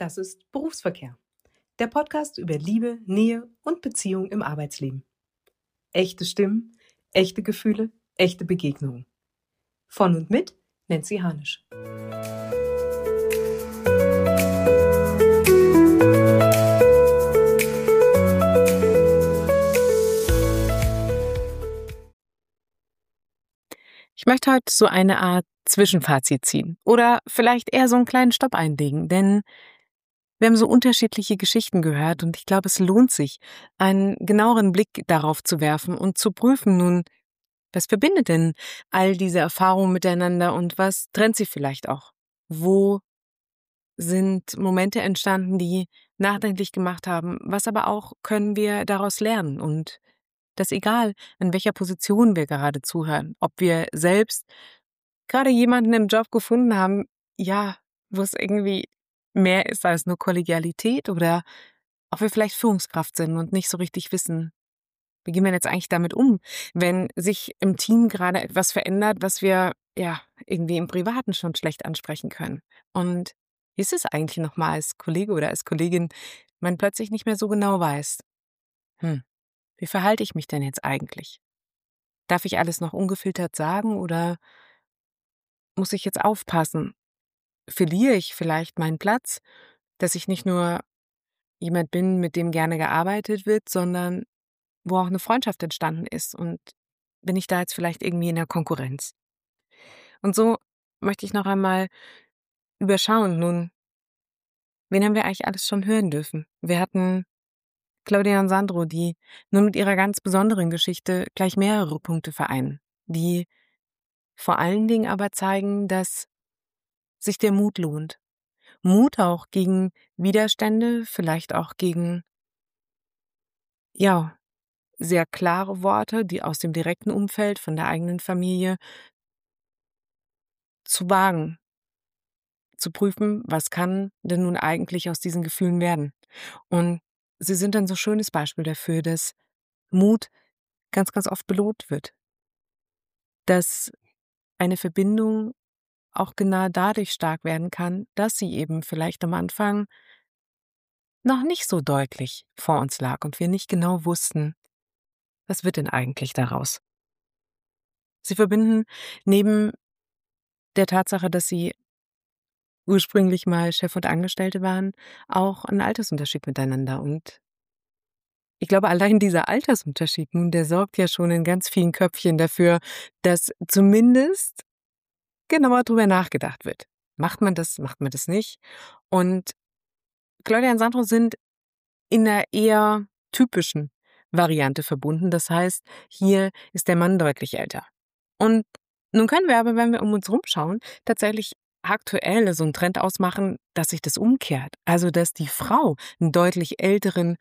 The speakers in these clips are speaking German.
Das ist Berufsverkehr. Der Podcast über Liebe, Nähe und Beziehung im Arbeitsleben. Echte Stimmen, echte Gefühle, echte Begegnungen. Von und mit Nancy Hanisch. Ich möchte heute so eine Art Zwischenfazit ziehen oder vielleicht eher so einen kleinen Stopp einlegen, denn wir haben so unterschiedliche Geschichten gehört und ich glaube, es lohnt sich, einen genaueren Blick darauf zu werfen und zu prüfen, nun, was verbindet denn all diese Erfahrungen miteinander und was trennt sie vielleicht auch? Wo sind Momente entstanden, die nachdenklich gemacht haben? Was aber auch können wir daraus lernen? Und das egal, in welcher Position wir gerade zuhören, ob wir selbst gerade jemanden im Job gefunden haben, ja, wo es irgendwie mehr ist als nur Kollegialität oder ob wir vielleicht Führungskraft sind und nicht so richtig wissen, wie gehen wir jetzt eigentlich damit um, wenn sich im Team gerade etwas verändert, was wir ja irgendwie im Privaten schon schlecht ansprechen können. Und wie ist es eigentlich nochmal als Kollege oder als Kollegin, man plötzlich nicht mehr so genau weiß, wie verhalte ich mich denn jetzt eigentlich? Darf ich alles noch ungefiltert sagen oder muss ich jetzt aufpassen? Verliere ich vielleicht meinen Platz, dass ich nicht nur jemand bin, mit dem gerne gearbeitet wird, sondern wo auch eine Freundschaft entstanden ist und bin ich da jetzt vielleicht irgendwie in der Konkurrenz? Und so möchte ich noch einmal überschauen, nun, wen haben wir eigentlich alles schon hören dürfen? Wir hatten Claudia und Sandro, die nur mit ihrer ganz besonderen Geschichte gleich mehrere Punkte vereinen, die vor allen Dingen aber zeigen, dass sich der Mut lohnt. Mut auch gegen Widerstände, vielleicht auch gegen, ja, sehr klare Worte, die aus dem direkten Umfeld, von der eigenen Familie, zu wagen, zu prüfen, was kann denn nun eigentlich aus diesen Gefühlen werden. Und sie sind ein so schönes Beispiel dafür, dass Mut ganz, ganz oft belohnt wird, dass eine Verbindung auch genau dadurch stark werden kann, dass sie eben vielleicht am Anfang noch nicht so deutlich vor uns lag und wir nicht genau wussten, was wird denn eigentlich daraus. Sie verbinden neben der Tatsache, dass sie ursprünglich mal Chef und Angestellte waren, auch einen Altersunterschied miteinander. Und ich glaube, allein dieser Altersunterschied nun, der sorgt ja schon in ganz vielen Köpfchen dafür, dass zumindest genauer drüber nachgedacht wird. Macht man das nicht? Und Claudia und Sandro sind in einer eher typischen Variante verbunden. Das heißt, hier ist der Mann deutlich älter. Und nun können wir aber, wenn wir um uns rumschauen, tatsächlich aktuell so einen Trend ausmachen, dass sich das umkehrt. Also, dass die Frau einen deutlich älteren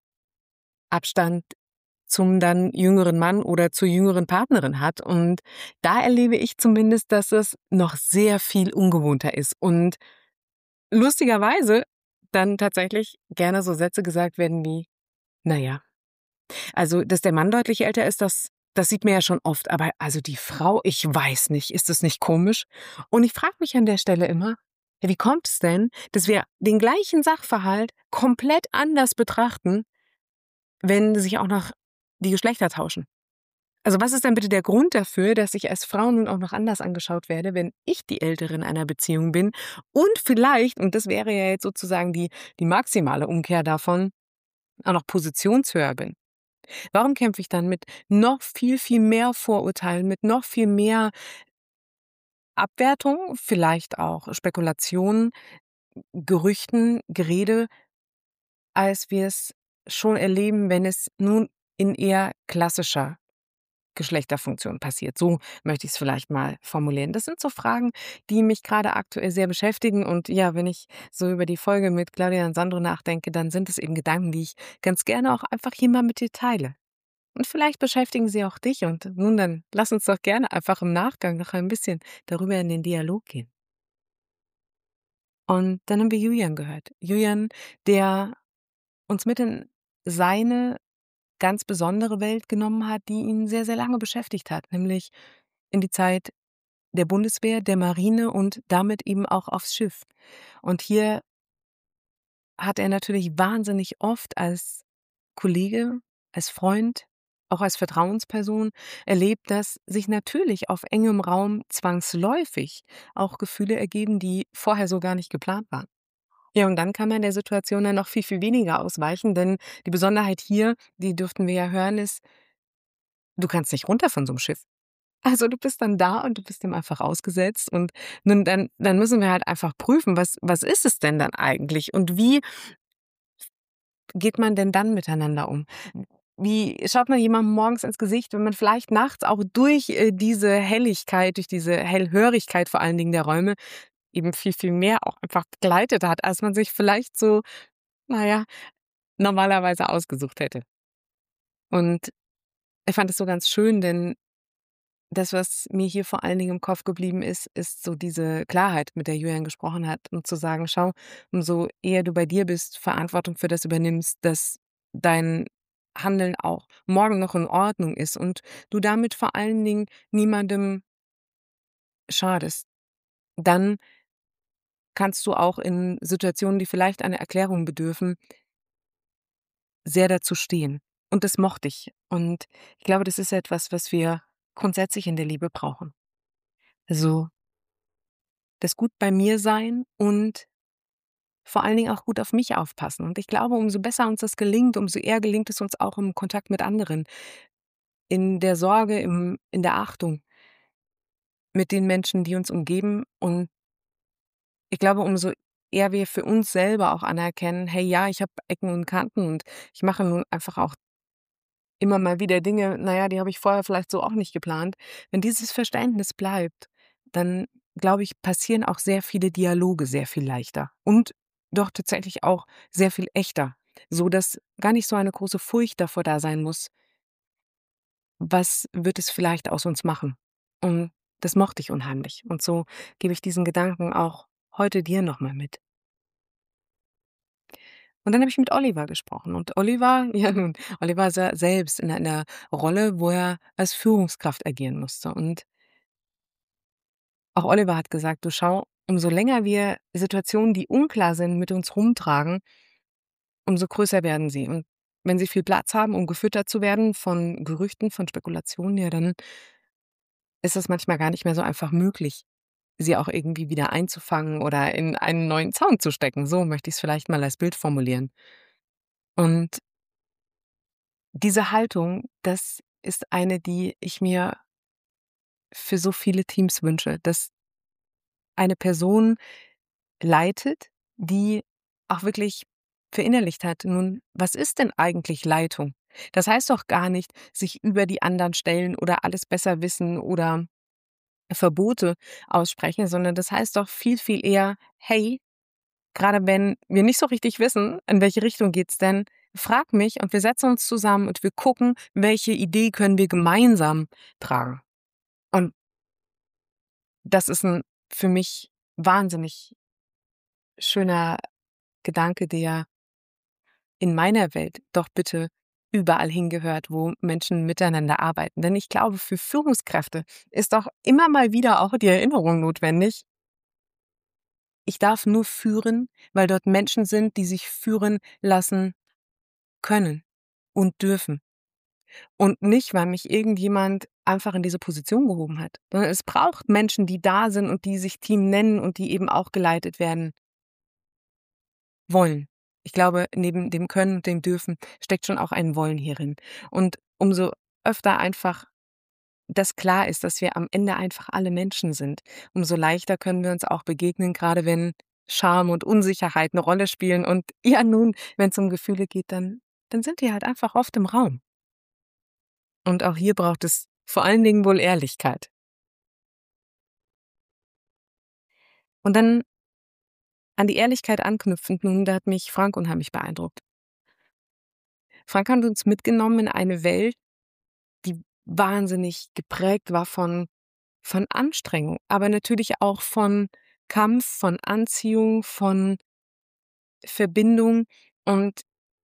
Abstand zum dann jüngeren Mann oder zur jüngeren Partnerin hat. Und da erlebe ich zumindest, dass es noch sehr viel ungewohnter ist. Und lustigerweise dann tatsächlich gerne so Sätze gesagt werden wie, na ja, also, dass der Mann deutlich älter ist, das sieht man ja schon oft. Aber also die Frau, ich weiß nicht, ist das nicht komisch? Und ich frage mich an der Stelle immer, ja, wie kommt es denn, dass wir den gleichen Sachverhalt komplett anders betrachten, wenn sich auch noch die Geschlechter tauschen? Also was ist denn bitte der Grund dafür, dass ich als Frau nun auch noch anders angeschaut werde, wenn ich die Ältere in einer Beziehung bin und vielleicht, und das wäre ja jetzt sozusagen die maximale Umkehr davon, auch noch positionshöher bin? Warum kämpfe ich dann mit noch viel, viel mehr Vorurteilen, mit noch viel mehr Abwertung, vielleicht auch Spekulationen, Gerüchten, Gerede, als wir es schon erleben, wenn es nun in eher klassischer Geschlechterfunktion passiert. So möchte ich es vielleicht mal formulieren. Das sind so Fragen, die mich gerade aktuell sehr beschäftigen. Und ja, wenn ich so über die Folge mit Claudia und Sandro nachdenke, dann sind es eben Gedanken, die ich ganz gerne auch einfach hier mal mit dir teile. Und vielleicht beschäftigen sie auch dich und nun dann lass uns doch gerne einfach im Nachgang noch ein bisschen darüber in den Dialog gehen. Und dann haben wir Julian gehört. Julian, der uns mit in seine ganz besondere Welt genommen hat, die ihn sehr, sehr lange beschäftigt hat, nämlich in die Zeit der Bundeswehr, der Marine und damit eben auch aufs Schiff. Und hier hat er natürlich wahnsinnig oft als Kollege, als Freund, auch als Vertrauensperson erlebt, dass sich natürlich auf engem Raum zwangsläufig auch Gefühle ergeben, die vorher so gar nicht geplant waren. Ja, und dann kann man der Situation dann noch viel, viel weniger ausweichen, denn die Besonderheit hier, die dürften wir ja hören, ist, du kannst nicht runter von so 'nem Schiff. Also, du bist dann da und du bist dem einfach ausgesetzt und nun dann müssen wir halt einfach prüfen, was ist es denn dann eigentlich und wie geht man denn dann miteinander um? Wie schaut man jemandem morgens ins Gesicht, wenn man vielleicht nachts auch durch, diese Helligkeit, durch diese Hellhörigkeit vor allen Dingen der Räume eben viel, viel mehr auch einfach begleitet hat, als man sich vielleicht so, na ja, normalerweise ausgesucht hätte. Und ich fand es so ganz schön, denn das, was mir hier vor allen Dingen im Kopf geblieben ist, ist so diese Klarheit, mit der Julian gesprochen hat, um zu sagen: „Schau, umso eher du bei dir bist, Verantwortung für das übernimmst, dass dein Handeln auch morgen noch in Ordnung ist und du damit vor allen Dingen niemandem schadest, dann kannst du auch in Situationen, die vielleicht einer Erklärung bedürfen, sehr dazu stehen.“ Und das mochte ich. Und ich glaube, das ist etwas, was wir grundsätzlich in der Liebe brauchen. Also, das gut bei mir sein und vor allen Dingen auch gut auf mich aufpassen. Und ich glaube, umso besser uns das gelingt, umso eher gelingt es uns auch im Kontakt mit anderen, in der Sorge, in der Achtung mit den Menschen, die uns umgeben. Und ich glaube, umso eher wir für uns selber auch anerkennen: „Hey, ja, ich habe Ecken und Kanten und ich mache nun einfach auch immer mal wieder Dinge, na ja, die habe ich vorher vielleicht so auch nicht geplant.“ Wenn dieses Verständnis bleibt, dann glaube ich, passieren auch sehr viele Dialoge sehr viel leichter und doch tatsächlich auch sehr viel echter, so dass gar nicht so eine große Furcht davor da sein muss: „Was wird es vielleicht aus uns machen?“ Und das mochte ich unheimlich. Und so gebe ich diesen Gedanken auch heute dir noch mal mit. Und dann habe ich mit Oliver gesprochen und Oliver ja nun, Oliver sa selbst in einer Rolle, wo er als Führungskraft agieren musste. Und auch Oliver hat gesagt: „Du schau, umso länger wir Situationen, die unklar sind, mit uns rumtragen, umso größer werden sie. Und wenn sie viel Platz haben, um gefüttert zu werden von Gerüchten, von Spekulationen, ja, dann ist es manchmal gar nicht mehr so einfach möglich, sie auch irgendwie wieder einzufangen oder in einen neuen Zaun zu stecken.“ So möchte ich's vielleicht mal als Bild formulieren. Und diese Haltung, das ist eine, die ich mir für so viele Teams wünsche, dass eine Person leitet, die auch wirklich verinnerlicht hat, nun, was ist denn eigentlich Leitung? Das heißt doch gar nicht, sich über die anderen stellen oder alles besser wissen oder Verbote aussprechen, sondern das heißt doch viel, viel eher: „Hey, gerade wenn wir nicht so richtig wissen, in welche Richtung geht's denn, frag mich und wir setzen uns zusammen und wir gucken, welche Idee können wir gemeinsam tragen.“ Und das ist ein für mich wahnsinnig schöner Gedanke, der in meiner Welt doch bitte überall hingehört, wo Menschen miteinander arbeiten. Denn ich glaube, für Führungskräfte ist doch immer mal wieder auch die Erinnerung notwendig: Ich darf nur führen, weil dort Menschen sind, die sich führen lassen können und dürfen. Und nicht, weil mich irgendjemand einfach in diese Position gehoben hat, sondern es braucht Menschen, die da sind und die sich Team nennen und die eben auch geleitet werden wollen. Ich glaube, neben dem Können und dem Dürfen steckt schon auch ein Wollen hierin. Und umso öfter einfach das klar ist, dass wir am Ende einfach alle Menschen sind, umso leichter können wir uns auch begegnen, gerade wenn Scham und Unsicherheit eine Rolle spielen. Und ja nun, wenn es um Gefühle geht, dann sind die halt einfach oft im Raum. Und auch hier braucht es vor allen Dingen wohl Ehrlichkeit. Und dann an die Ehrlichkeit anknüpfend, nun, da hat mich Frank unheimlich beeindruckt. Frank hat uns mitgenommen in eine Welt, die wahnsinnig geprägt war von Anstrengung, aber natürlich auch von Kampf, von Anziehung, von Verbindung und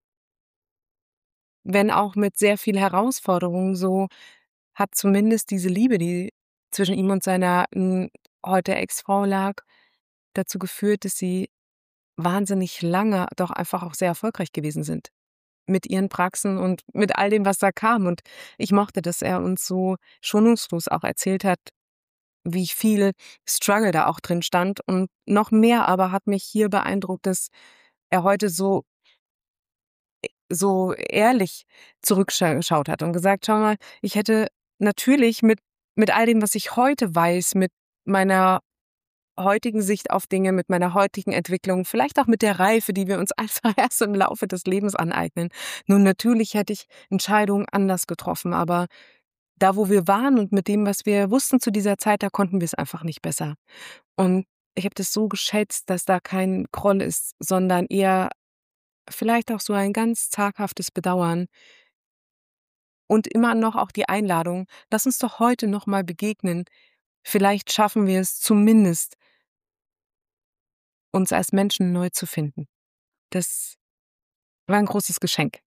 wenn auch mit sehr viel Herausforderung, so hat zumindest diese Liebe, die zwischen ihm und seiner, heute Ex-Frau lag, dazu geführt, dass sie wahnsinnig lange doch einfach auch sehr erfolgreich gewesen sind mit ihren Praxen und mit all dem, was da kam. Und ich mochte, dass er uns so schonungslos auch erzählt hat, wie viel Struggle da auch drin stand. Und noch mehr aber hat mich hier beeindruckt, dass er heute so ehrlich zurückgeschaut hat und gesagt, schau mal, ich hätte natürlich mit all dem, was ich heute weiß, mit meiner heutigen Sicht auf Dinge, mit meiner heutigen Entwicklung, vielleicht auch mit der Reife, die wir uns einfach erst im Laufe des Lebens aneignen. Nun, natürlich hätte ich Entscheidungen anders getroffen, aber da, wo wir waren und mit dem, was wir wussten zu dieser Zeit, da konnten wir es einfach nicht besser. Und ich habe das so geschätzt, dass da kein Groll ist, sondern eher vielleicht auch so ein ganz zaghaftes Bedauern und immer noch auch die Einladung, lass uns doch heute noch mal begegnen. Vielleicht schaffen wir es zumindest, uns als Menschen neu zu finden. Das war ein großes Geschenk.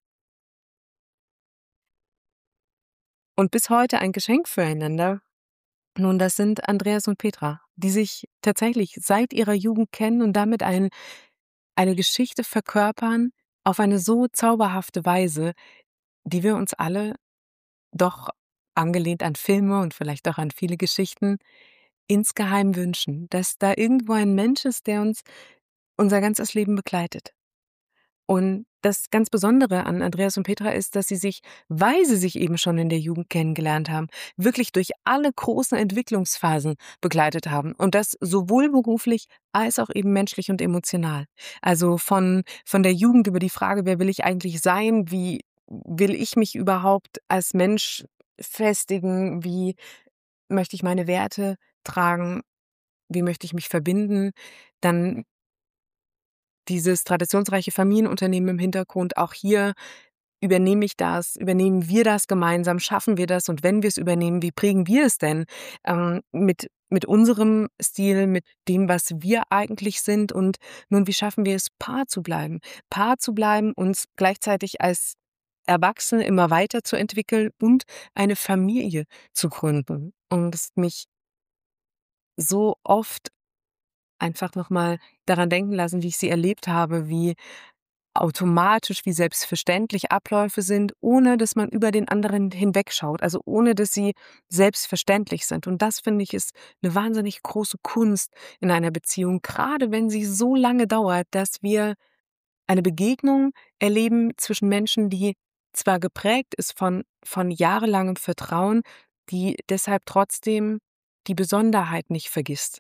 Und bis heute ein Geschenk füreinander. Nun, das sind Andreas und Petra, die sich tatsächlich seit ihrer Jugend kennen und damit eine Geschichte verkörpern auf eine so zauberhafte Weise, die wir uns alle doch angelehnt an Filme und vielleicht auch an viele Geschichten insgeheim wünschen, dass da irgendwo ein Mensch ist, der uns unser ganzes Leben begleitet. Und das ganz Besondere an Andreas und Petra ist, dass sie sich, weil sie sich eben schon in der Jugend kennengelernt haben, wirklich durch alle großen Entwicklungsphasen begleitet haben. Und das sowohl beruflich als auch eben menschlich und emotional. Also von der Jugend über die Frage, wer will ich eigentlich sein? Wie will ich mich überhaupt als Mensch festigen? Wie möchte ich meine Werte tragen? Wie möchte ich mich verbinden? Dann dieses traditionsreiche Familienunternehmen im Hintergrund, auch hier übernehme ich das, übernehmen wir das gemeinsam, schaffen wir das und wenn wir es übernehmen, wie prägen wir es denn mit unserem Stil, mit dem, was wir eigentlich sind und nun, wie schaffen wir es, Paar zu bleiben, uns gleichzeitig als Erwachsene immer weiterzuentwickeln und eine Familie zu gründen. Und das hat mich so oft einfach nochmal daran denken lassen, wie ich sie erlebt habe, wie automatisch, wie selbstverständlich Abläufe sind, ohne dass man über den anderen hinwegschaut, also ohne dass sie selbstverständlich sind. Und das, finde ich, ist eine wahnsinnig große Kunst in einer Beziehung, gerade wenn sie so lange dauert, dass wir eine Begegnung erleben zwischen Menschen, die zwar geprägt ist von jahrelangem Vertrauen, die deshalb trotzdem die Besonderheit nicht vergisst.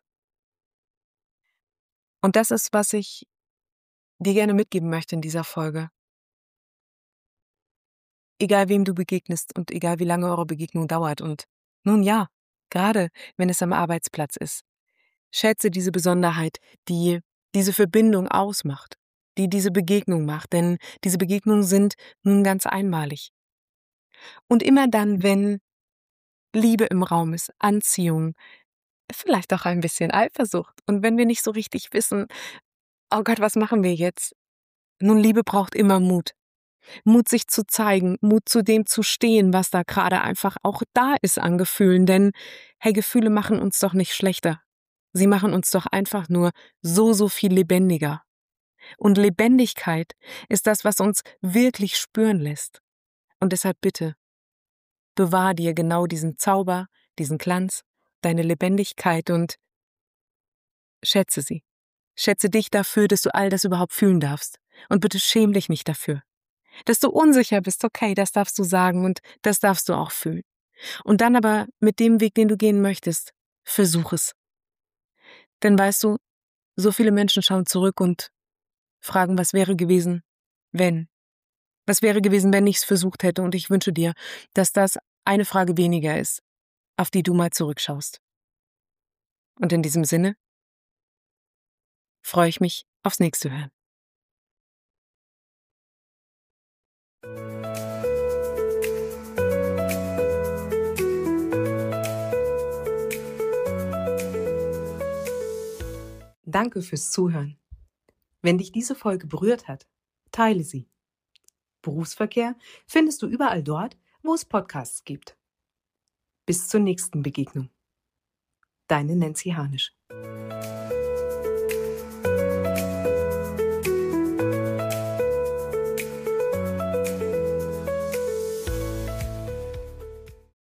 Und das ist, was ich dir gerne mitgeben möchte in dieser Folge. Egal wem du begegnest und egal wie lange eure Begegnung dauert. Und nun ja, gerade wenn es am Arbeitsplatz ist, schätze diese Besonderheit, die diese Verbindung ausmacht, die diese Begegnung macht. Denn diese Begegnungen sind nun ganz einmalig. Und immer dann, wenn Liebe im Raum ist, Anziehung, vielleicht auch ein bisschen Eifersucht. Und wenn wir nicht so richtig wissen, oh Gott, was machen wir jetzt? Nun, Liebe braucht immer Mut. Mut, sich zu zeigen, Mut, zu dem zu stehen, was da gerade einfach auch da ist an Gefühlen. Denn, hey, Gefühle machen uns doch nicht schlechter. Sie machen uns doch einfach nur so viel lebendiger. Und Lebendigkeit ist das, was uns wirklich spüren lässt. Und deshalb bitte, bewahr dir genau diesen Zauber, diesen Glanz, deine Lebendigkeit und schätze sie. Schätze dich dafür, dass du all das überhaupt fühlen darfst. Und bitte schäm dich nicht dafür. Dass du unsicher bist, okay, das darfst du sagen und das darfst du auch fühlen. Und dann aber mit dem Weg, den du gehen möchtest, versuch es. Denn weißt du, so viele Menschen schauen zurück und fragen, was wäre gewesen, wenn? Was wäre gewesen, wenn ich es versucht hätte? Und ich wünsche dir, dass das eine Frage weniger ist, auf die du mal zurückschaust. Und in diesem Sinne freue ich mich aufs nächste Hören. Danke fürs Zuhören. Wenn dich diese Folge berührt hat, teile sie. Berufsverkehr findest du überall dort, wo es Podcasts gibt. Bis zur nächsten Begegnung. Deine Nancy Harnisch.